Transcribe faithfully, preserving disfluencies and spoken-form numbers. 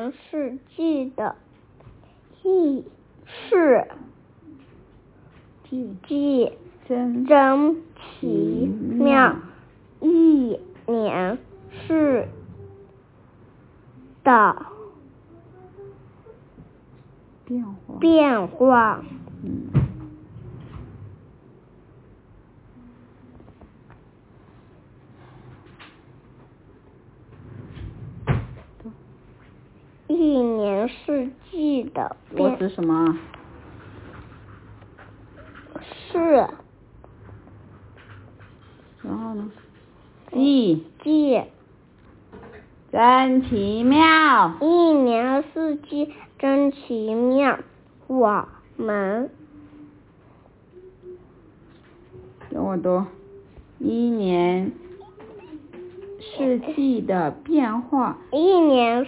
年四季的意是季真真奇妙，一年四的变化。 变化。 嗯。 一年四季的变我指什么？ 是。 然后呢？季季真奇妙。 一年四季真奇妙。我们跟我读。一年四季的变化。 一年